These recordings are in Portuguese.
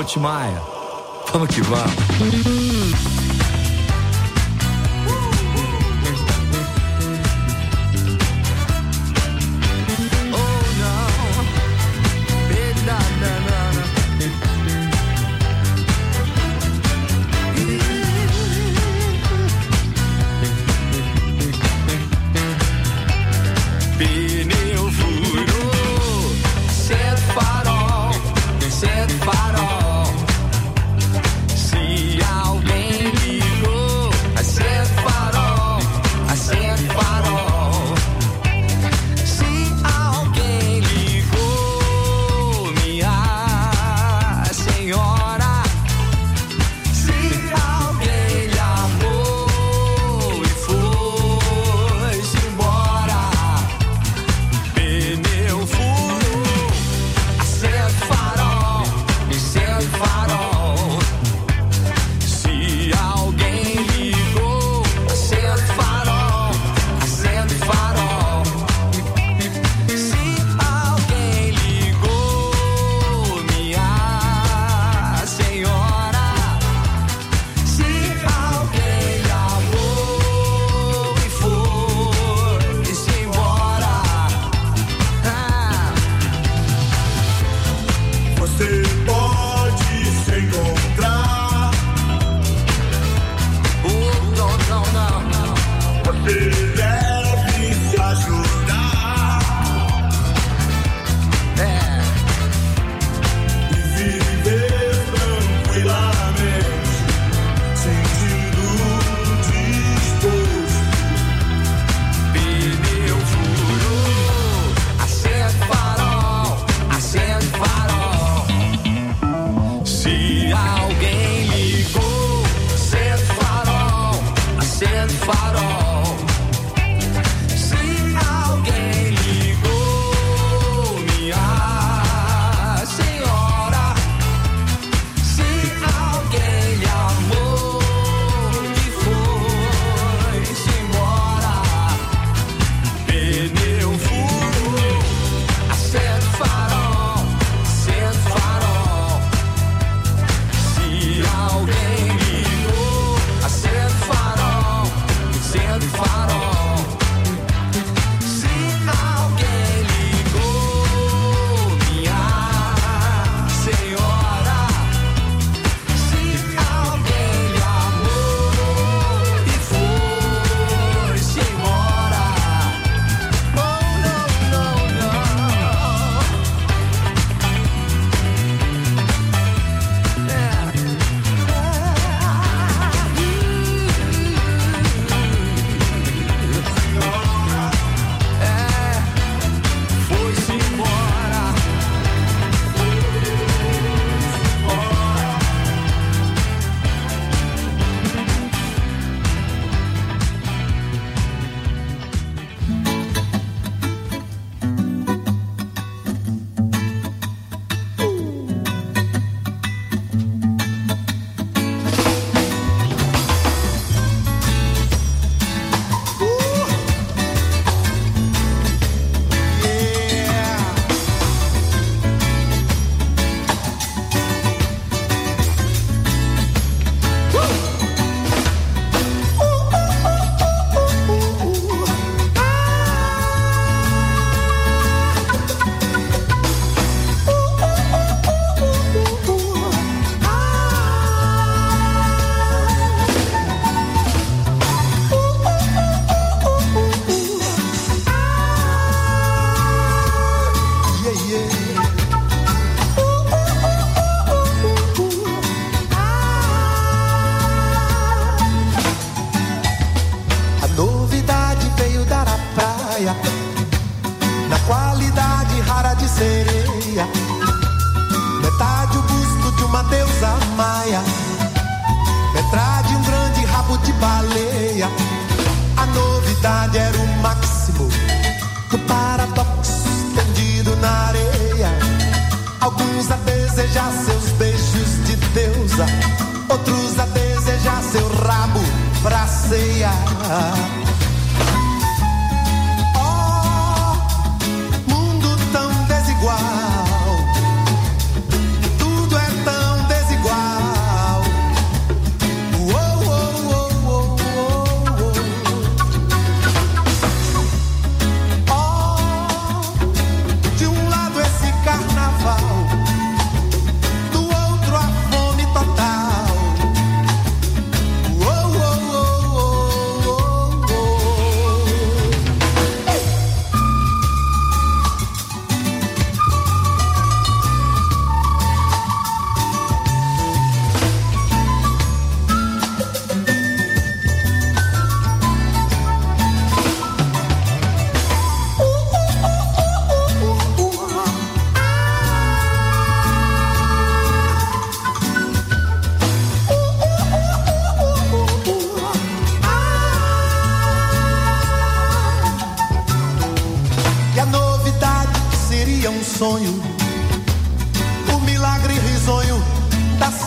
Tim Maia. Vamos que vamos. Mundo tão desigual, tudo é tão desigual.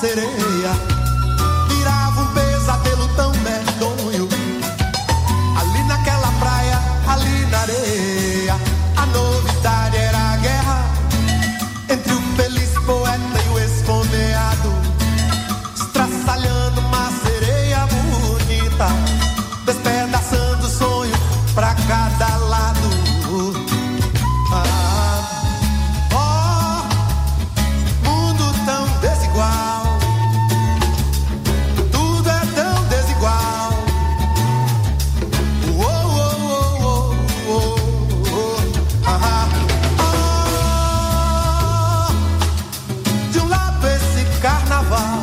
sereia virava um pesadelo tão medonho. Ali naquela praia, ali na areia, a novidade era a guerra entre o feliz poeta e o esfomeado, estraçalhando uma sereia bonita, despedaçando o sonho pra cada lado. Mundo tão desigual, tudo é tão desigual. De um lado esse carnaval,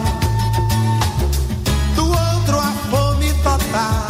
do outro a fome total.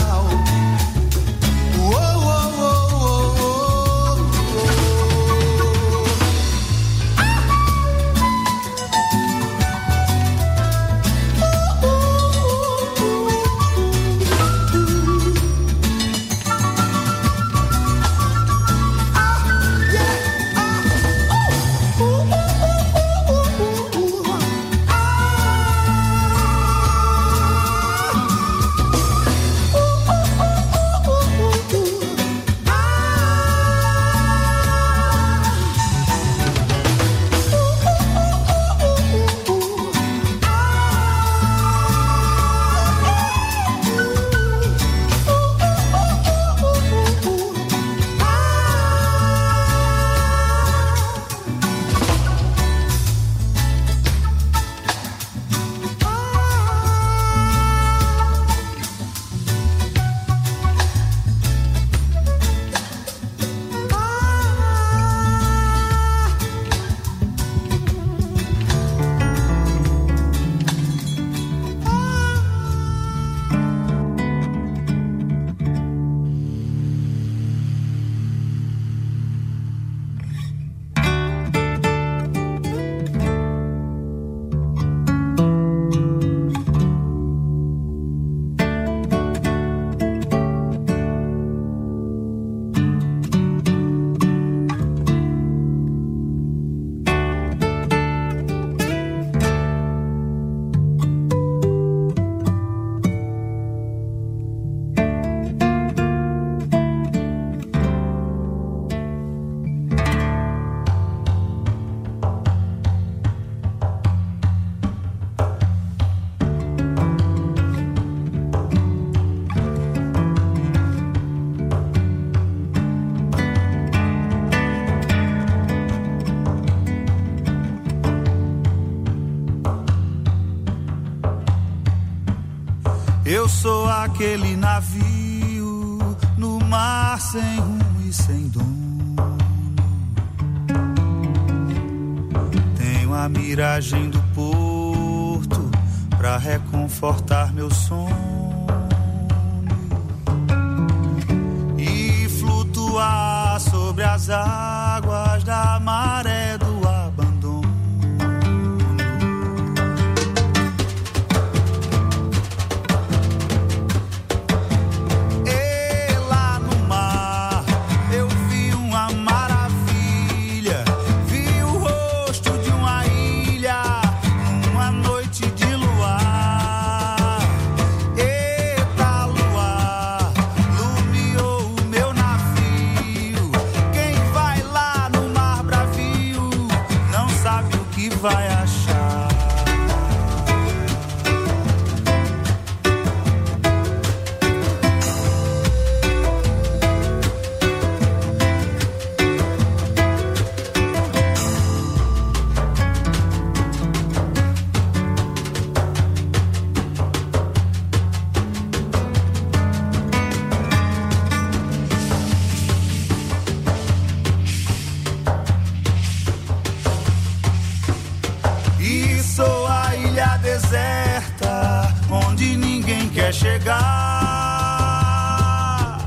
Eu sou aquele navio no mar sem rumo e sem dono. Tenho a miragem do porto pra reconfortar meu sono e flutuar sobre as águas da maré do abandono. Vai achar. Deserta, onde ninguém quer chegar,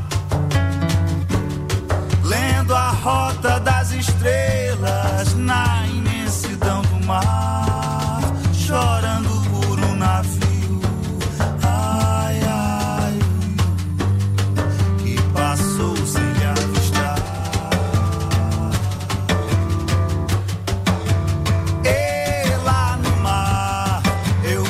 lendo a rota das estrelas na imensidão do mar, chorando por um navio, ai, ai, que passou sem lhe avistar. E lá no mar eu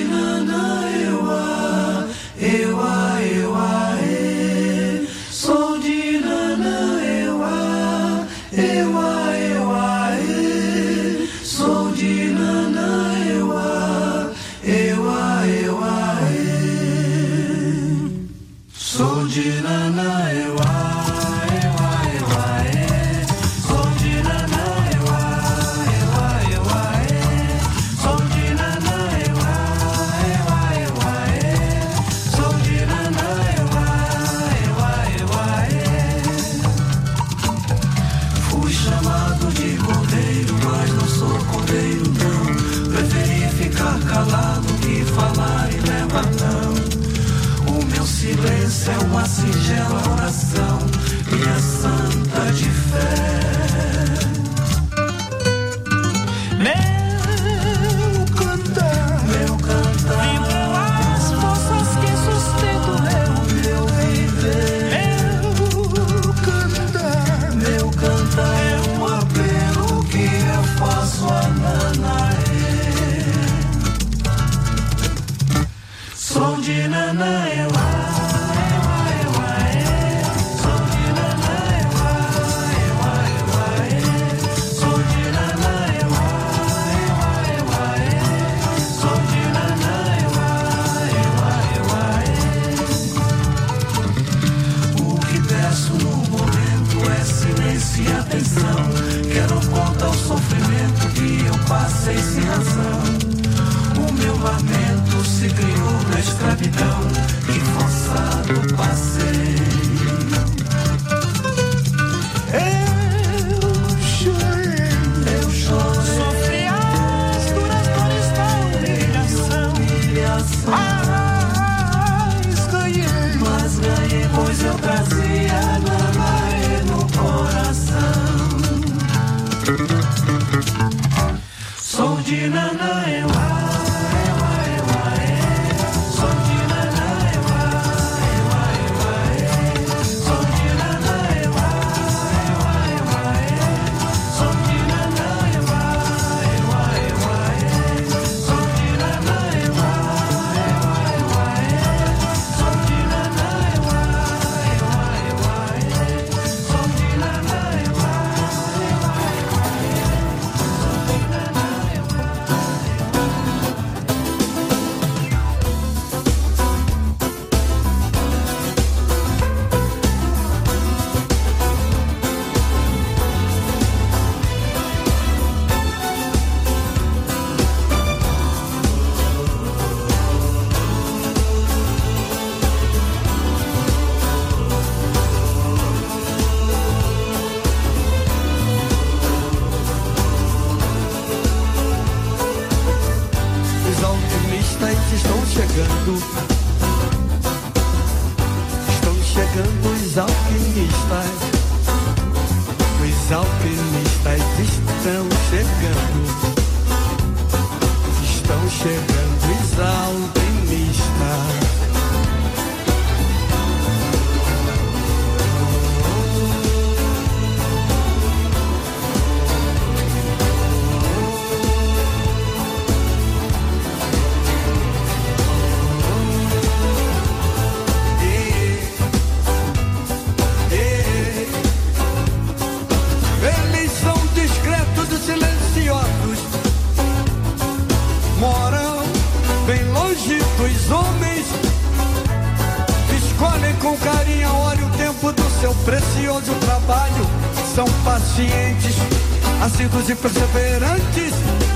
Assíduos e perseverantes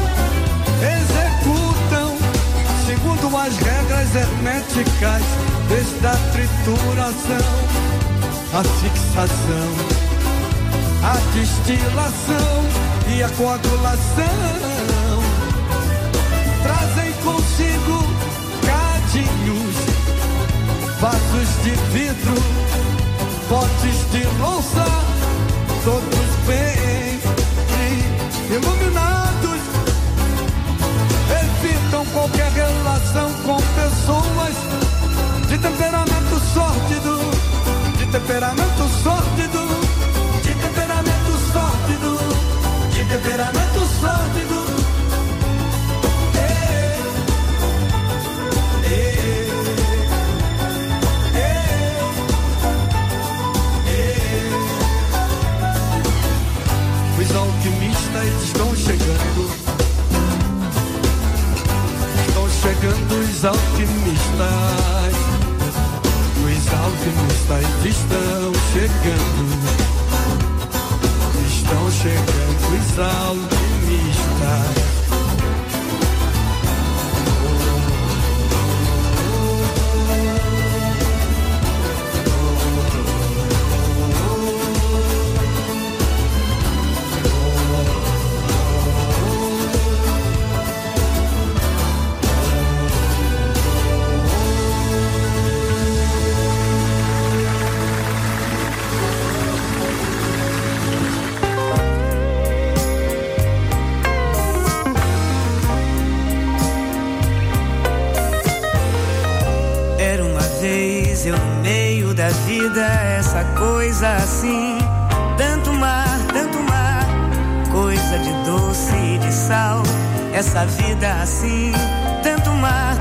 executam segundo as regras herméticas, desde a trituração, a fixação, a destilação e a coagulação. Trazem consigo cadinhos, vasos de vidro, potes de louça, todos bem iluminados, evitam qualquer relação com pessoas de temperamento sórdido, de temperamento sórdido, de temperamento sórdido, de temperamento sórdido. alquimistas estão chegando os alquimistas. Eu no meio da vida, essa coisa assim, tanto mar, coisa de doce e de sal, essa vida assim, tanto mar,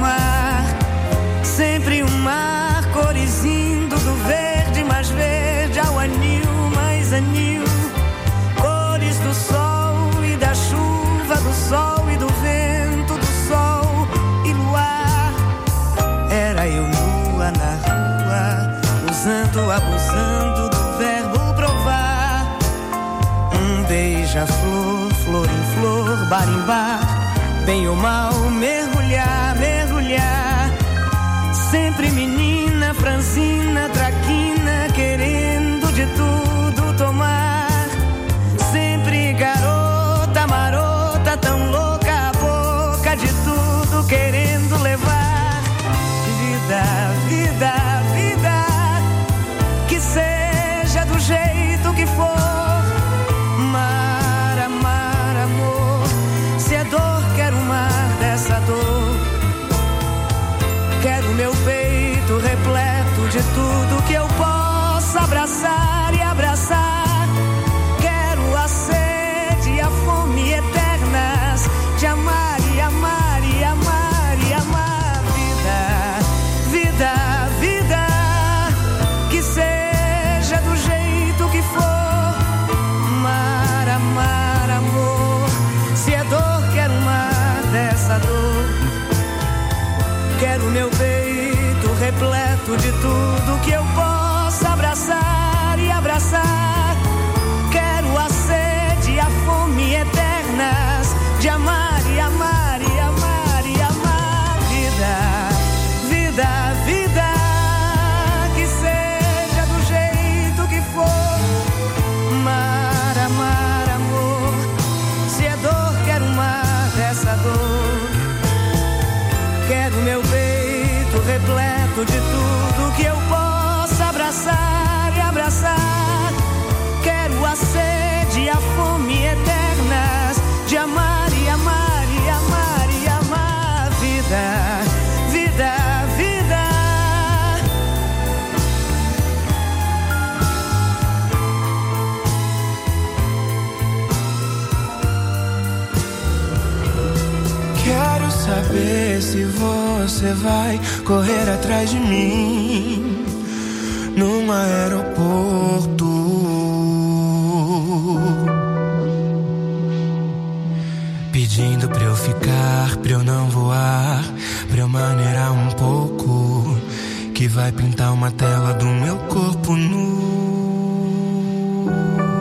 sempre um mar corizindo do verde mais verde ao anil mais anil, cores do sol e da chuva, do sol e do vento, do sol e luar. Era eu nua na rua, usando, abusando do verbo provar. Um beija-flor, flor em flor, bar em bar, bem ou mal, mergulhar, mergulhar. Sempre menina, franzina, traquina, querendo de tudo tomar. Sempre garota, marota, tão louca a boca de tudo querendo levar. Vida, vida, que seja do jeito que for. Mar, amar, amor, se é dor, quero o mar dessa dor. Quero meu peito repleto de tudo que eu possa abraçar e abraçar. Quero a sede e a fome eternas de amar e amar e amar e amar. Vida, vida, que seja do jeito que for. Mar, amar, amor, se é dor, quero um mar dessa dor. Quero meu peito repleto de tudo que eu possa abraçar e abraçar. Quero a sede e a fome eternas de amar e amar e amar e amar. Vida, vida, que seja do jeito que for. Mar, amar, amor, se é dor, quero um mar dessa dor. Quero meu peito repleto de tudo que eu possa abraçar e abraçar. Quero a sede e a fome eternas de amar e amar e amar e amar. Vida, vida, vida. Quero saber se você vai correr atrás de mim num aeroporto, pedindo pra eu ficar, pra eu não voar, pra eu maneirar um pouco, que vai pintar uma tela do meu corpo nu.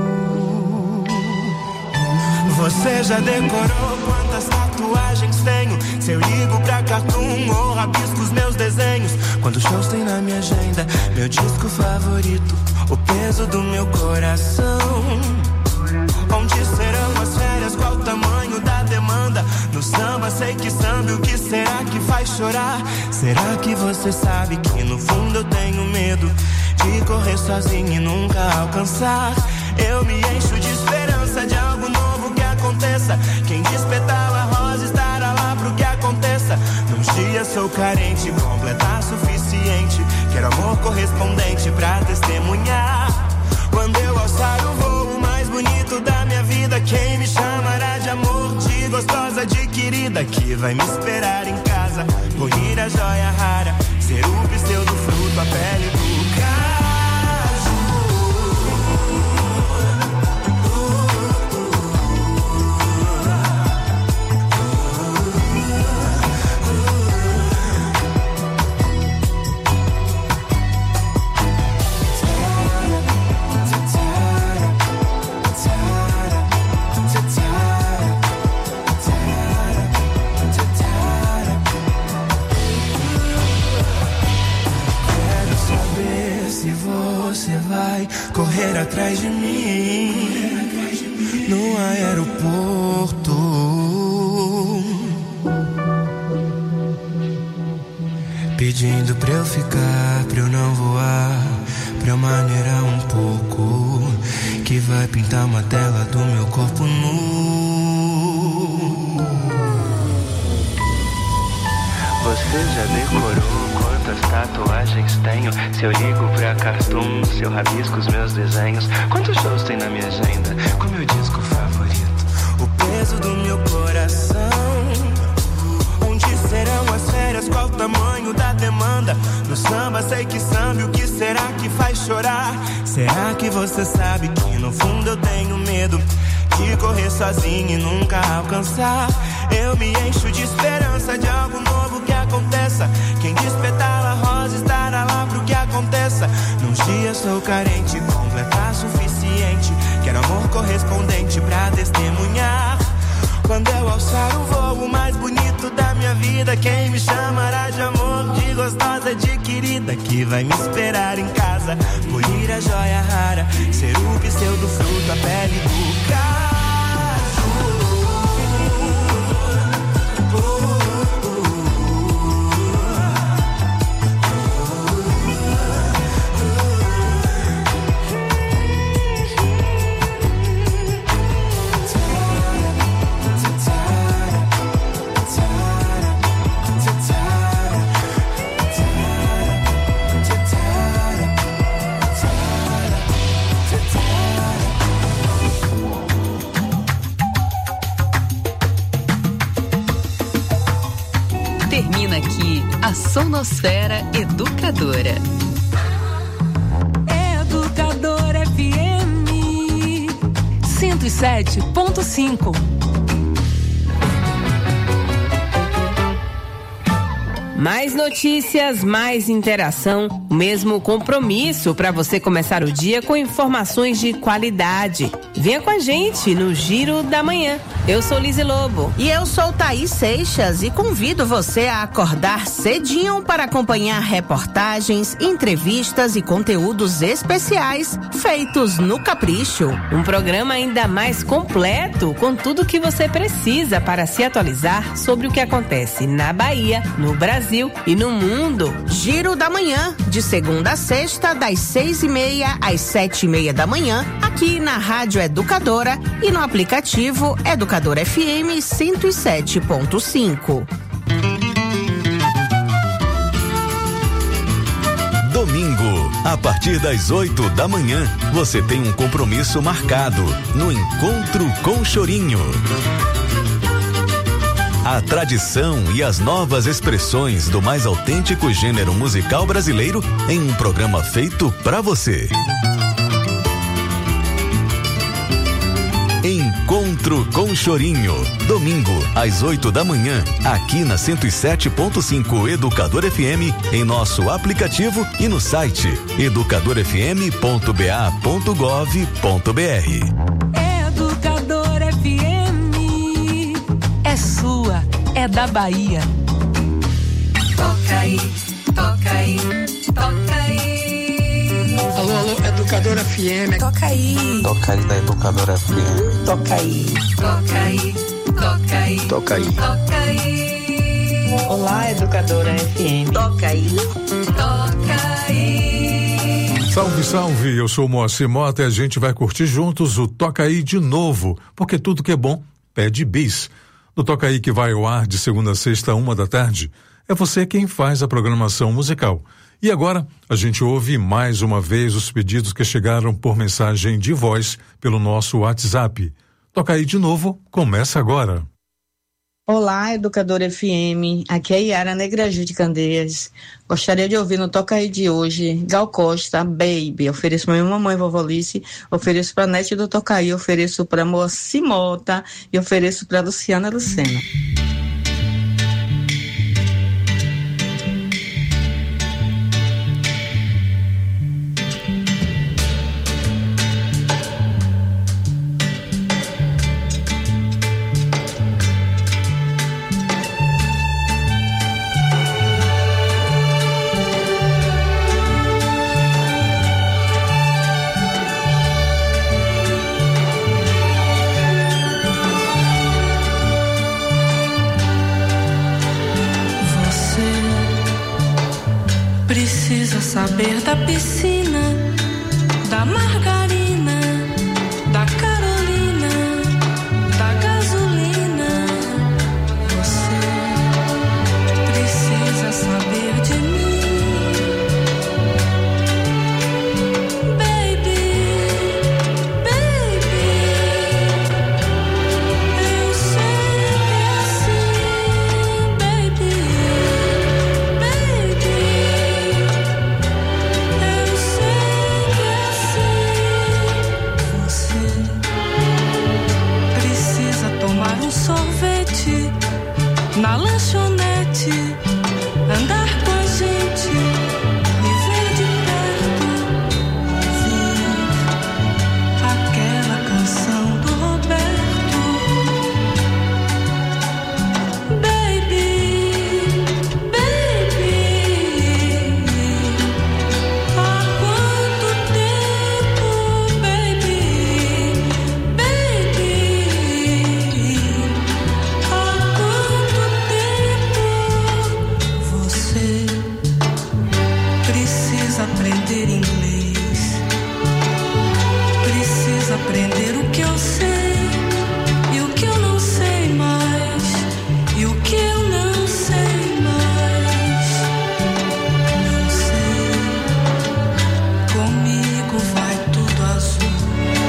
Você já decorou quantas tatuagens tenho? Se eu ligo pra cartoon ou rabisco os meus desenhos? Quantos shows tem na minha agenda? Meu disco favorito, o peso do meu coração. Onde serão as férias? Qual o tamanho da demanda? No samba sei que samba, o que será que faz chorar? Será que você sabe que no fundo eu tenho medo de correr sozinho e nunca alcançar? Eu me encho de esperança de algo novo que aconteça. Quem diz petala rosa estará lá pro que aconteça. Nos dias sou carente, completar suficiente. Quero amor correspondente pra testemunhar. Quando eu alçar o voo mais bonito da minha vida, quem me chamará de amor, de gostosa adquirida, que vai me esperar em casa, colher a joia rara, ser o pseudo fruto, a pele do caju. correr atrás de mim no aeroporto, pedindo pra eu ficar, pra eu não voar, pra eu maneirar um pouco, que vai pintar uma tela do meu corpo nu. Você já decorou quantas tatuagens tenho? Se eu ligo pra Cartoon, se eu rabisco os meus desenhos, quantos shows tem na minha agenda com meu disco favorito? O peso do meu coração, onde serão as férias, qual o tamanho da demanda? No samba sei que samba, o que será que faz chorar? Será que você sabe que no fundo eu tenho medo de correr sozinho e nunca alcançar? Eu me encho de esperança de algo novo que aconteça. Quem despetala a rosa estará lá pro que aconteça. Num dia sou carente, completar suficiente. Quero amor correspondente pra testemunhar. Quando eu alçar o voo mais bonito da minha vida, quem me chamará de amor, de gostosa, de querida, que vai me esperar em casa, polir a joia rara, ser o pseudo fruto, a pele do caso. Termina aqui a Sonosfera Educadora. Educadora FM 107.5. Mais notícias, mais interação, o mesmo compromisso para você começar o dia com informações de qualidade. Venha com a gente no Giro da Manhã. Eu sou Lise Lobo. E eu sou Thaís Seixas e convido você a acordar cedinho para acompanhar reportagens, entrevistas e conteúdos especiais feitos no Capricho. Um programa ainda mais completo, com tudo que você precisa para se atualizar sobre o que acontece na Bahia, no Brasil e no mundo. Giro da Manhã, de segunda a sexta, das 6:30 às 7:30 da manhã, aqui na Rádio Educadora e no aplicativo Educadora FM 107.5. Domingo, a partir das 8 da manhã, você tem um compromisso marcado no Encontro com Chorinho. A tradição e as novas expressões do mais autêntico gênero musical brasileiro em um programa feito pra você. Encontro com Chorinho, domingo às 8 da manhã, aqui na 107.5 Educador FM, em nosso aplicativo e no site educadorfm.ba.gov.br. Educador FM é sua, é da Bahia. Toca aí, toca aí, toca aí. Alô, alô, Educadora FM. Toca aí. Toca aí da Educadora FM. Toca aí. Toca aí, toca aí. Toca aí. Toca aí. Olá, Educadora FM. Toca aí. Toca aí. Salve, salve, eu sou o Moacir Mota e a gente vai curtir juntos o Toca Aí de novo, porque tudo que é bom pede bis. No Toca Aí, que vai ao ar de segunda a sexta, 1h, é você quem faz a programação musical. E agora, a gente ouve mais uma vez os pedidos que chegaram por mensagem de voz pelo nosso WhatsApp. Toca Aí de novo, começa agora. Olá, Educadora FM. Aqui é Yara Negraju de Candeias. Gostaria de ouvir no Toca Aí de hoje, Gal Costa, Baby. Ofereço pra minha mamãe, vovó Alice, ofereço pra Nete do Toca Aí, ofereço pra Moacir Mota e ofereço pra Luciana Lucena. precisa saber da piscina, da margarina, da Carolina, da gasolina. Você precisa saber de mim. Sorvete na lanchonete, andar com a gente, me ver de perto, ouvir aquela canção do Roberto. Baby, baby, há quanto tempo, baby, baby. Aprender inglês, precisa aprender o que eu sei e o que eu não sei mais, e o que eu não sei mais. Não sei, comigo vai tudo azul,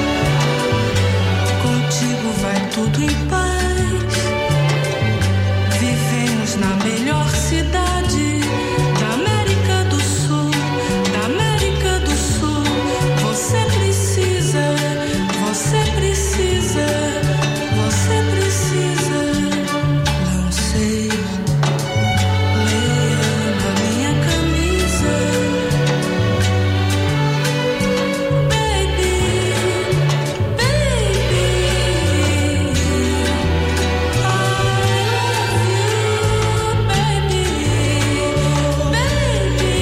contigo vai tudo em paz. Vivemos na melhor cidade da América do Sul. Você precisa, você precisa, você precisa. Não sei, leia na minha camisa. Baby, baby, I love you, baby, baby,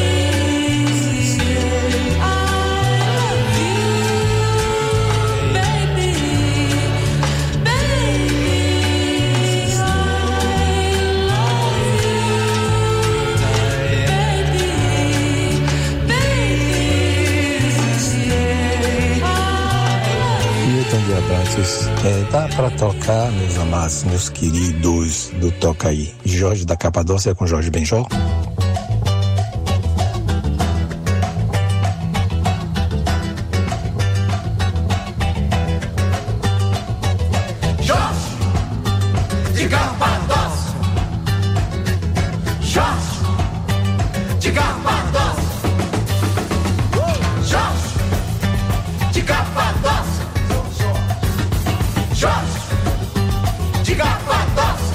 de abraços. Dá pra tocar, meus amados, meus queridos do Toca Aí. Jorge da Capadócia com Jorge Benjol. Jorge de Capadócia, Jorge de Capadócia, Jorge de Capadócia, Jorge de Capadócia,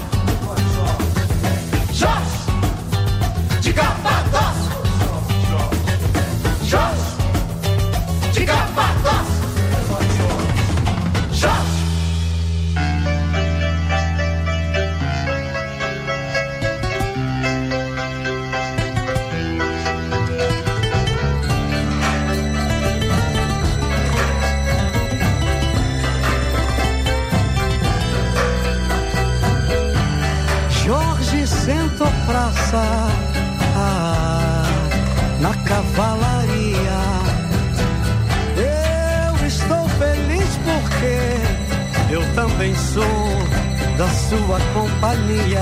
Jorge de Capadócia, Jorge de Capadócia, Jorge. Sentou praça na cavalaria. Eu estou feliz porque eu também sou da sua companhia.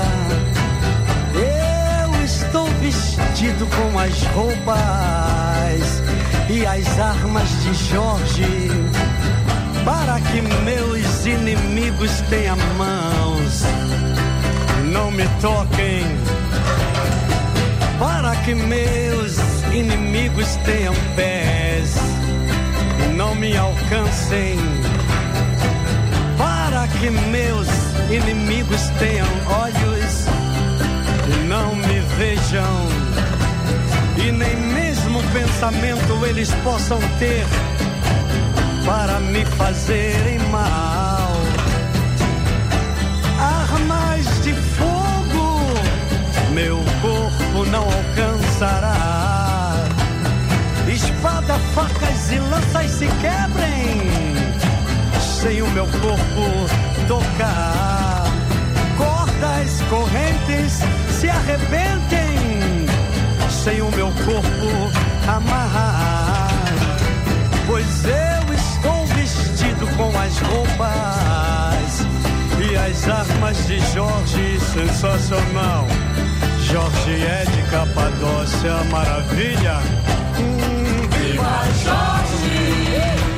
Eu estou vestido com as roupas e as armas de Jorge, para que meus inimigos tenham mãos, não me toquem, para que meus inimigos tenham pés e não me alcancem, para que meus inimigos tenham olhos e não me vejam, e nem mesmo pensamento eles possam ter para me fazerem mal. Armas de fogo meu corpo não alcançará. Espada, facas e lanças se quebrem sem o meu corpo tocar. Cordas, correntes se arrebentem sem o meu corpo mas de Jorge sensacional. Jorge é de Capadócia, maravilha. Viva Jorge!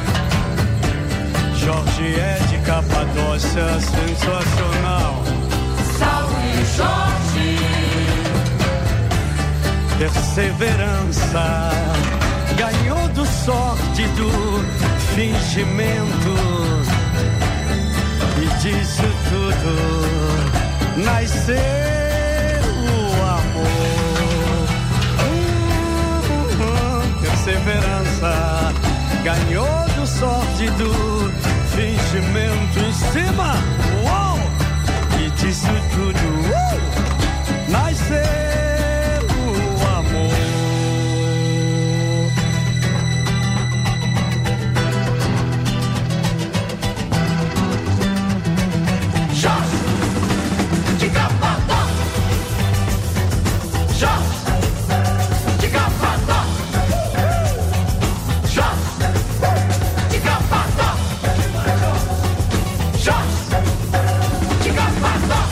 Jorge é de Capadócia, sensacional. Salve Jorge! Perseverança ganhou do sórdido fingimento, e disso tudo nasceu o amor. Perseverança ganhou do sórdido fingimento em cima, uou! E disso tudo nasceu o amor. Jorge de Capadócia, Jorge de Capadócia, Jorge de Capadócia, Jorge de Capadócia,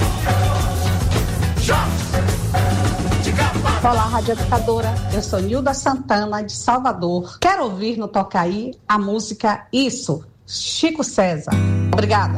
Jorge de Capadócia. Olá, Rádio Educadora. Eu sou Nilda Santana, de Salvador. Quero ouvir no Tocaí a música Isso, Chico César. Obrigada.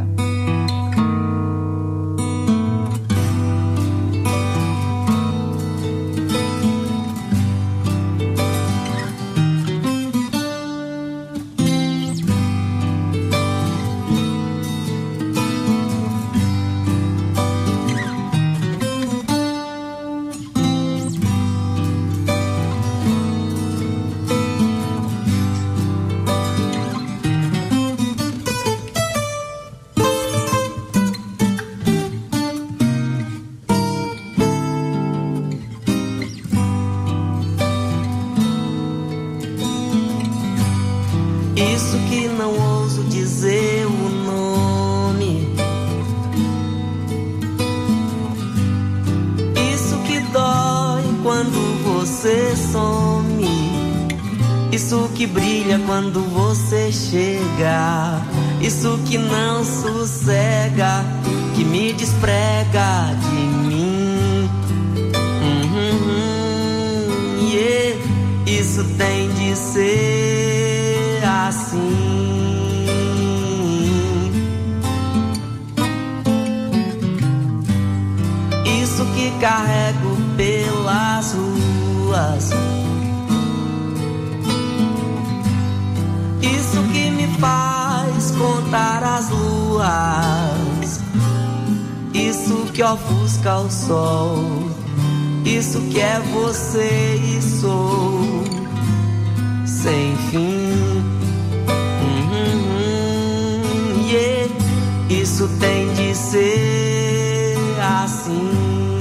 Isso que não ouso dizer o nome, isso que dói quando você some, isso que brilha quando você chega, isso que não sossega, que me desprega de mim. Yeah. Isso tem de ser assim. Isso que carrego pelas ruas, isso que me faz contar as luas, isso que ofusca o sol, isso que é você e sou sem fim. Yeah. Isso tem de ser assim.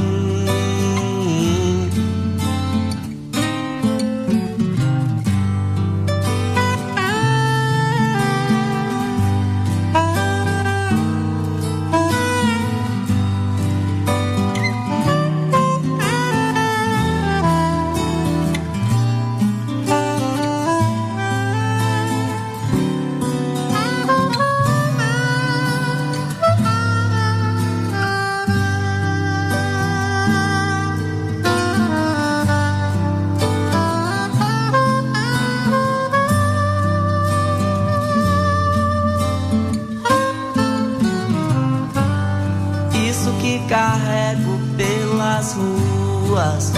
Carrego pelas ruas,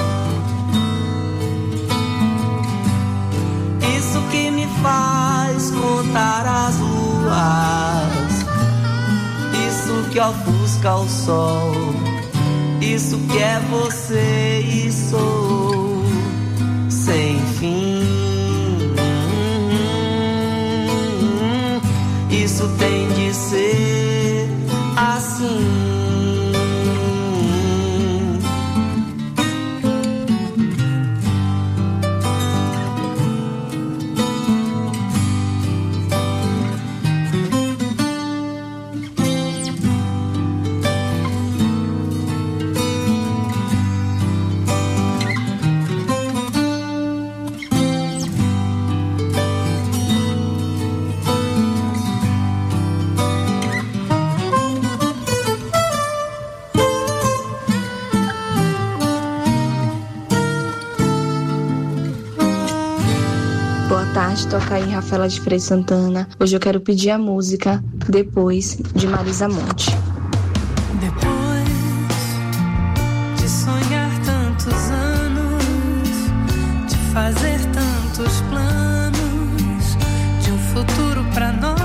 isso que me faz contar as luas, isso que ofusca o sol, isso que é você e sou sem fim. Isso tem de ser assim. tarde, toca aí Rafaela de Frei Santana. Hoje eu quero pedir a música Depois, de Marisa Monte. Depois de sonhar tantos anos, de fazer tantos planos, de um futuro pra nós,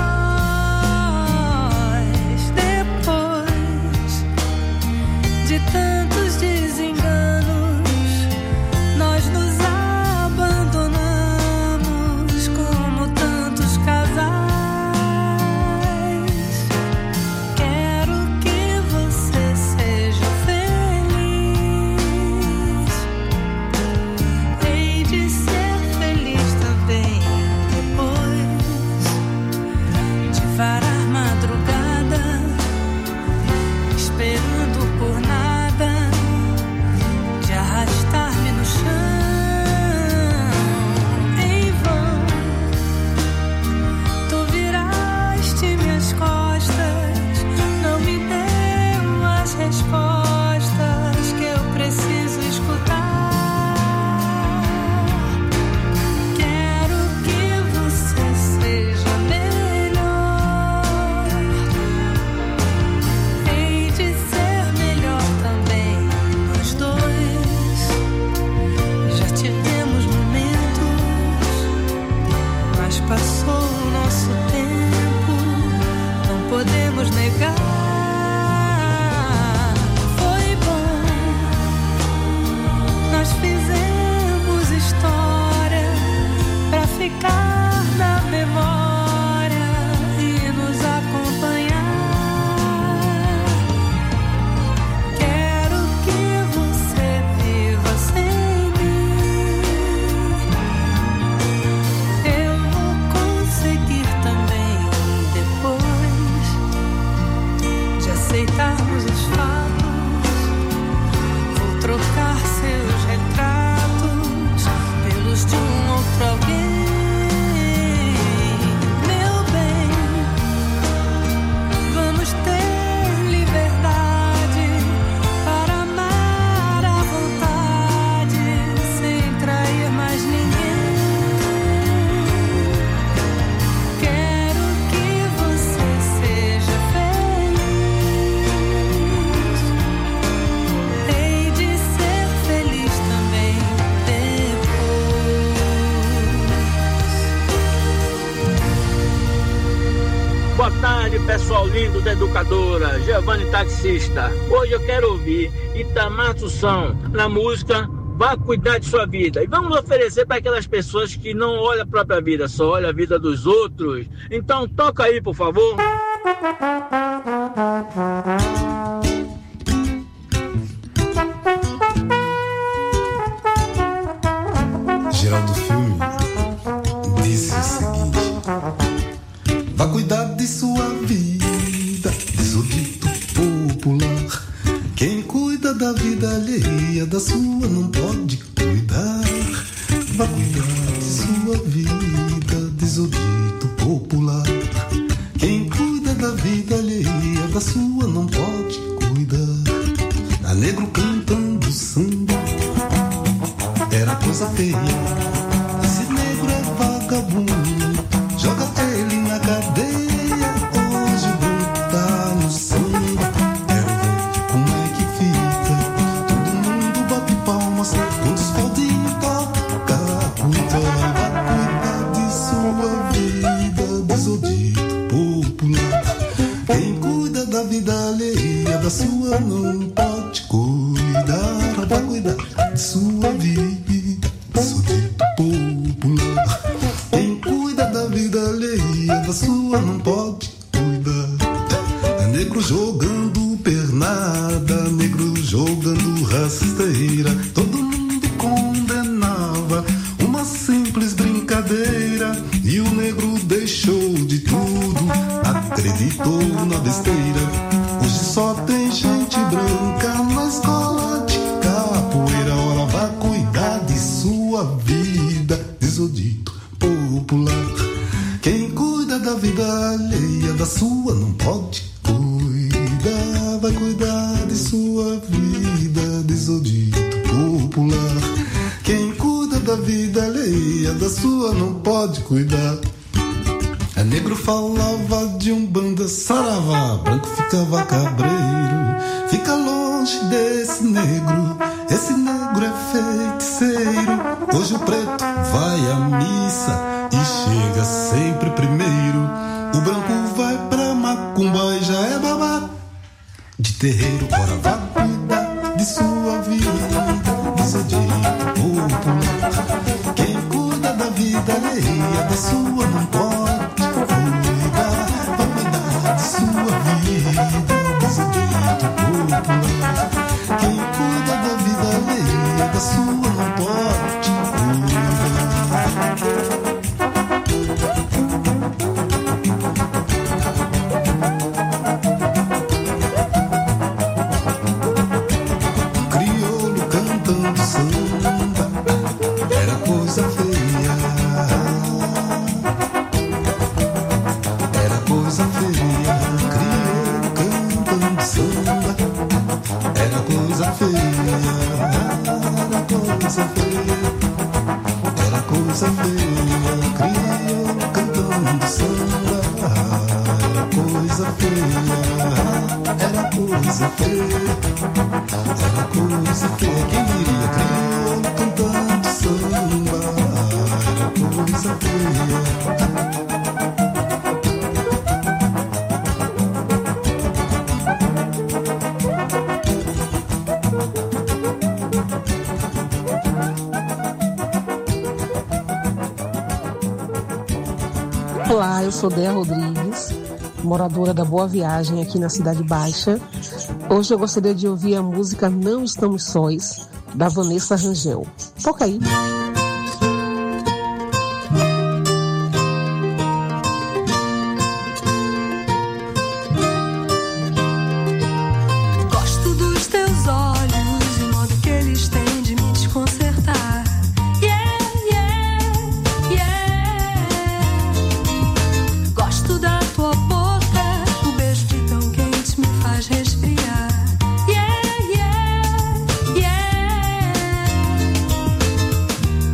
depois de tantos desenganos, nós nos abandonamos como tantos casais. Quero que você seja feliz. Hei de ser feliz também depois de varar madrugada, esperando por nada, de arrastar-me no chão. Em vão, tu viraste minhas costas, não me deu as respostas que eu preciso escutar. Quero que você seja melhor. Hei de ser melhor também, nós dois. Já tivemos momentos, mas passou o nosso tempo, não podemos negar. Foi bom, nós fizemos história pra ficar na memória e nos acompanhar. Quero que você viva sem mim. Eu vou conseguir também depois de aceitarmos os fatos. Vou trocar seus retratos pelos de um outro alguém. Meu bem, vamos ter liberdade para amar à vontade, sem trair mais ninguém. Quero que você seja feliz. Hei de ser feliz também depois. Boa tarde, pessoal lindo da Educadora, Giovanni Taxista. Hoje eu quero ouvir Itamar Assunção na música Vá Cuidar de Sua Vida. E vamos oferecer para aquelas pessoas que não olham a própria vida, só olham a vida dos outros. Então toca aí, por favor. Geraldo Filme disse o seguinte: vá cuidar de sua vida, diz o dito popular. Quem cuida da vida alheia, da sua não pode cuidar. Vá cuidar de sua vida, diz o dito popular. Quem cuida da vida alheia, da sua não pode cuidar. A negro cantando samba era coisa feia. Esse negro é vagabundo, joga ele na cadeia. Hoje o branco tá no samba. Quero ver como é que fica. Todo mundo bate palmas quando os faldinhos toca. Cuidar de sua vida, diz o dito popular. Quem cuida da vida alheia, da sua não pode cuidar. Vai cuidar de sua vida, diz o dito popular. Quem cuida da vida alheia, da sua não pode cuidar. É negro jogando pernada, negro jogando rasteira. Todo mundo condenava uma simples brincadeira. E o negro deixou de tudo, acreditou na besteira. Hoje só tem gente branca na escola de capoeira. Ora, vá cuidar de sua vida, diz o dito popular. Quem cuida da vida alheia, da sua não pode cuidar. Vai cuidar de sua vida, diz o dito popular. Quem cuida da da vida alheia, da sua não pode cuidar. É negro falava de umbanda, saravá, branco ficava cabreiro. Fica longe desse negro, esse negro é feiticeiro. Hoje o preto vai à missa e chega sempre primeiro. O branco vai pra macumba e já é babá de terreiro. Ora vá cuidar de sua vida, do seu direito popular. Quem cuida da vida alheia, da sua não pode cuidar. Vá cuidar de sua vida, do seu direito popular. Quem cuida da vida alheia, da sua não pode cuidar. Olá, eu sou Dea Rodrigues, moradora da Boa Viagem aqui na Cidade Baixa. Hoje eu gostaria de ouvir a música Não Estamos Sós, da Vanessa Rangel. Toca aí. Gosto dos teus olhos, o modo que eles têm de me desconcertar. Yeah, yeah, yeah. Gosto da tua boca, o beijo de tão quente me faz resfriar. Yeah, yeah, yeah.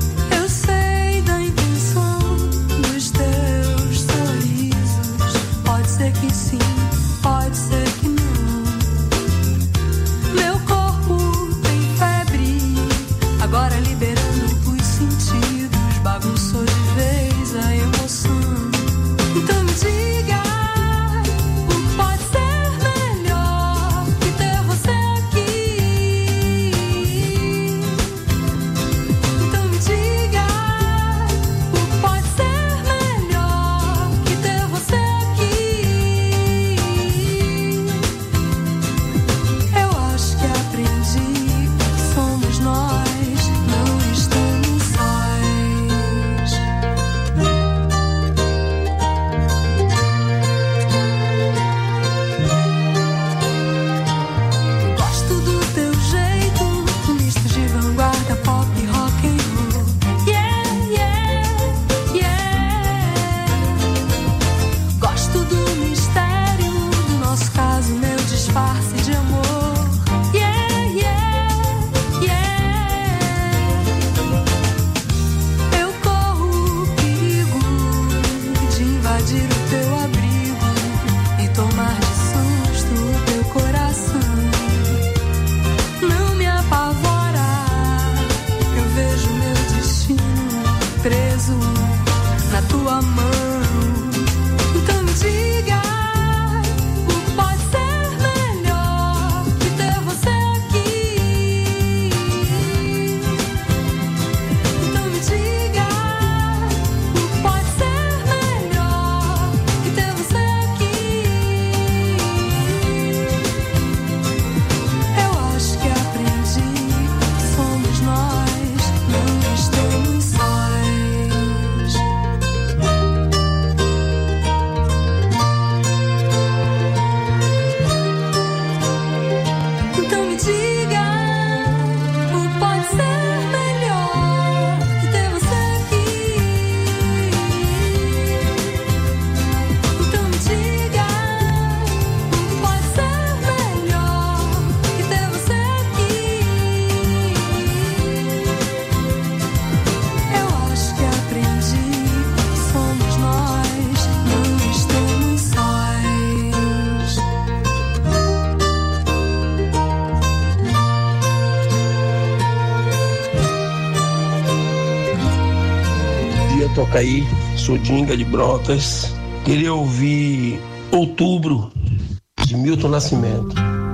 toca aí, sou Dinga de Brotas. Queria ouvir Outubro, de Milton Nascimento.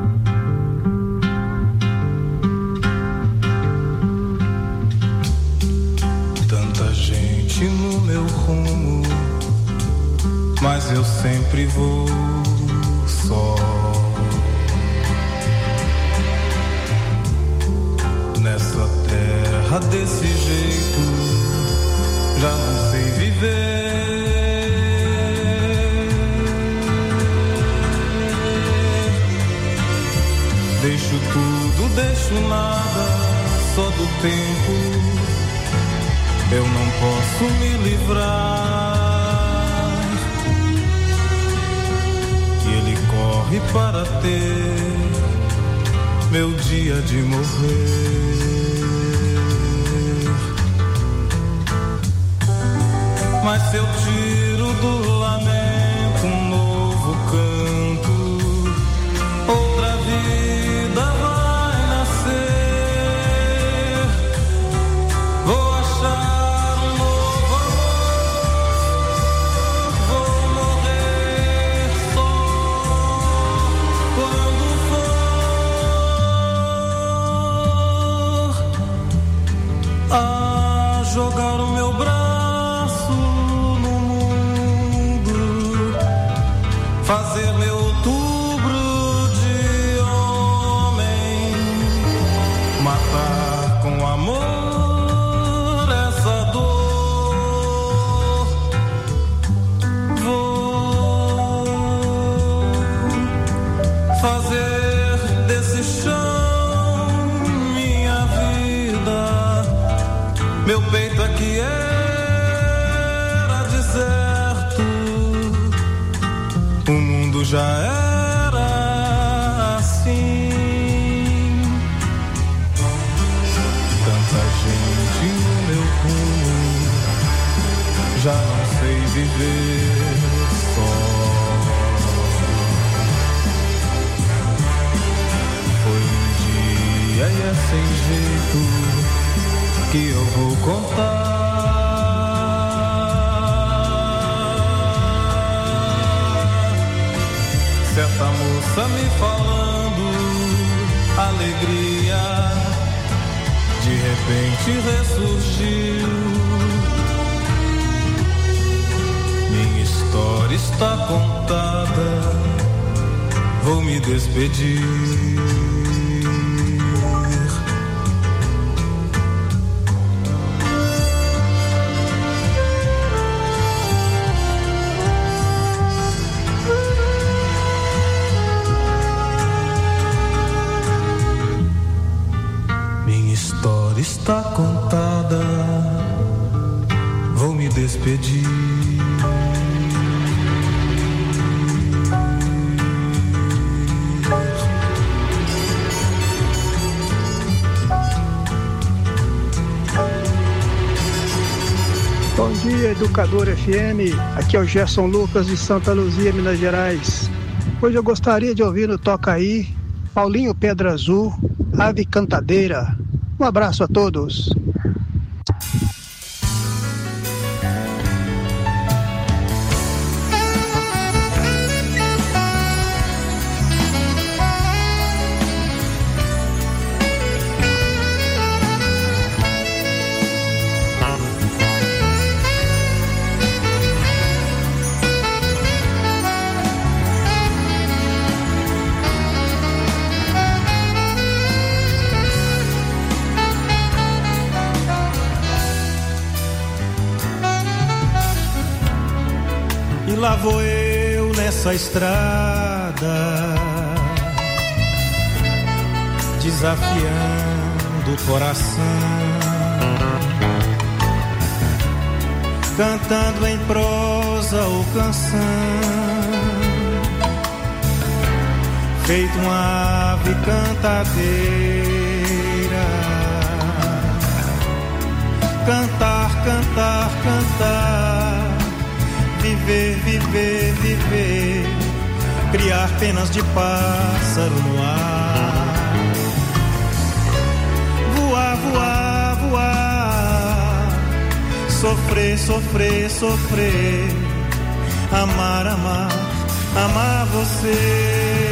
Tanta gente no meu rumo, mas eu sempre vou só. Nessa terra desse jeito, já não sei viver. Deixo tudo, deixo nada, só do tempo eu não posso me livrar. E ele corre para ter meu dia de morrer. Mas se eu tiro do lamento um novo canto, outra vida vai nascer. Vou achar um novo amor, vou morrer só quando for a jogar o meu braço no mundo, fazer meu outubro de homem, matar com amor essa dor. Vou fazer desse chão minha vida, meu peito aqui era deserto, o mundo já era assim. Tanta gente no meu rumo, já não sei viver só. Foi um dia e é sem jeito que eu vou contar. Certa moça me falando alegria, de repente ressurgiu. Minha história está contada, vou me despedir. Está contada, vou me despedir. Bom dia, Educador FM. Aqui é o Gerson Lucas de Santa Luzia, Minas Gerais. Hoje eu gostaria de ouvir no Toca Aí, Paulinho Pedra Azul, Ave Cantadeira. Um abraço a todos. Lá vou eu nessa estrada, desafiando o coração, cantando em prosa ou canção, feito uma ave cantadeira. Cantar, cantar, cantar, viver, viver, viver, criar penas de pássaro no ar, voar, voar, voar, Sofrer, sofrer, sofrer. Amar, amar, amar você.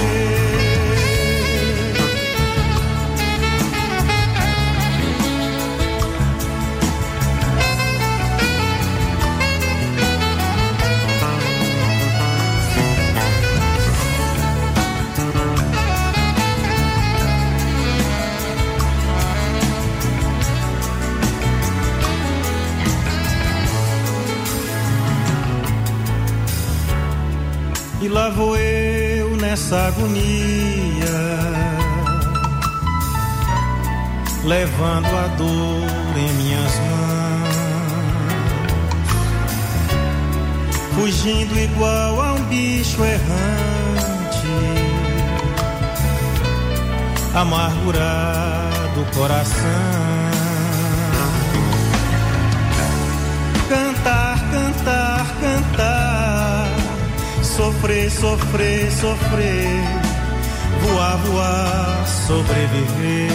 E lá vou eu nessa agonia, levando a dor em minhas mãos, fugindo igual a um bicho errante, amargurado coração. Cantar, cantar, cantar, sofrer, sofrer, sofrer, voar, voar, sobreviver.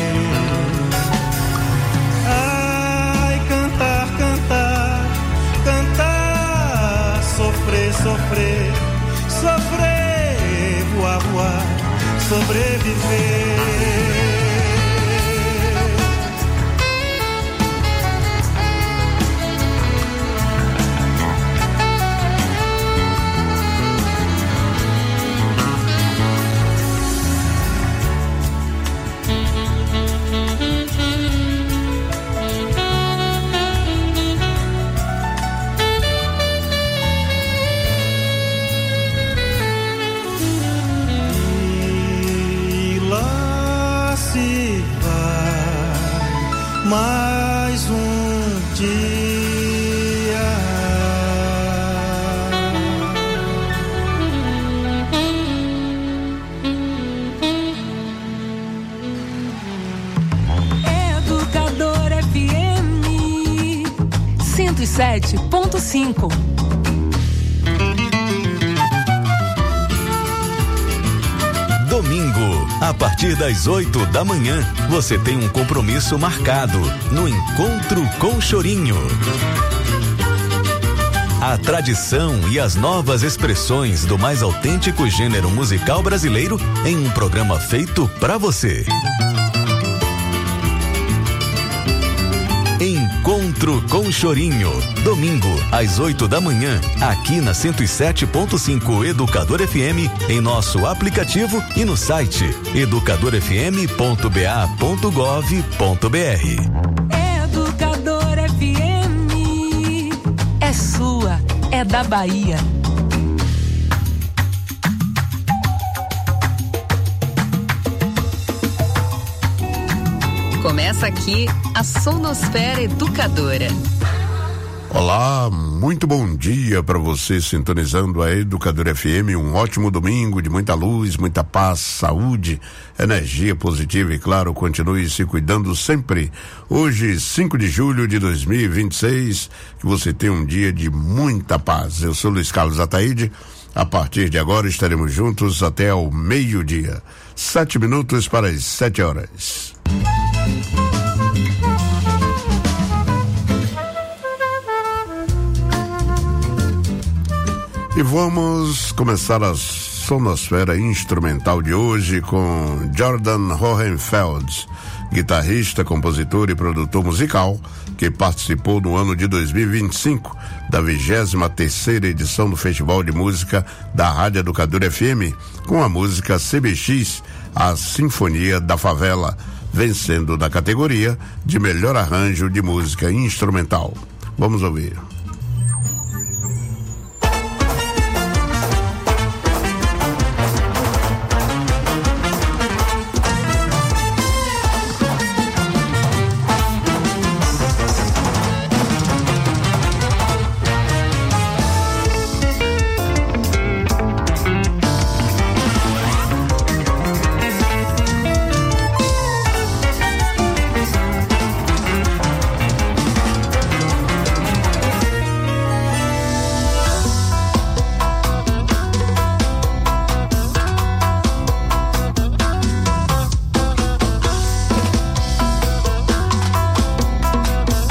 Ai, cantar, cantar, cantar, sofrer, sofrer, sofrer, voar, voar, sobreviver. Mais um dia. Educador FM 107.5. Domingo, a partir das 8 da manhã, você tem um compromisso marcado no Encontro com Chorinho. A tradição e as novas expressões do mais autêntico gênero musical brasileiro em um programa feito pra você. Encontro com Chorinho, domingo às 8 da manhã, aqui na 107.5 Educador FM, em nosso aplicativo e no site educadorfm.ba.gov.br. Educador FM é sua, é da Bahia. Começa aqui a Sonosfera Educadora. Olá, muito bom dia para você sintonizando a Educadora FM. Um ótimo domingo de muita luz, muita paz, saúde, energia positiva e, claro, continue se cuidando sempre. Hoje, 5 de julho de 2026, que você tenha um dia de muita paz. Eu sou Luiz Carlos Ataíde. A partir de agora estaremos juntos até ao meio-dia. 7 minutos para as 7 horas. E vamos começar a sonosfera instrumental de hoje com Jordan Hohenfeld, guitarrista, compositor e produtor musical, que participou no ano de 2025 da 23ª edição do Festival de Música da Rádio Educadora FM, com a música CBX, a Sinfonia da Favela, vencendo na categoria de melhor arranjo de música instrumental. Vamos ouvir.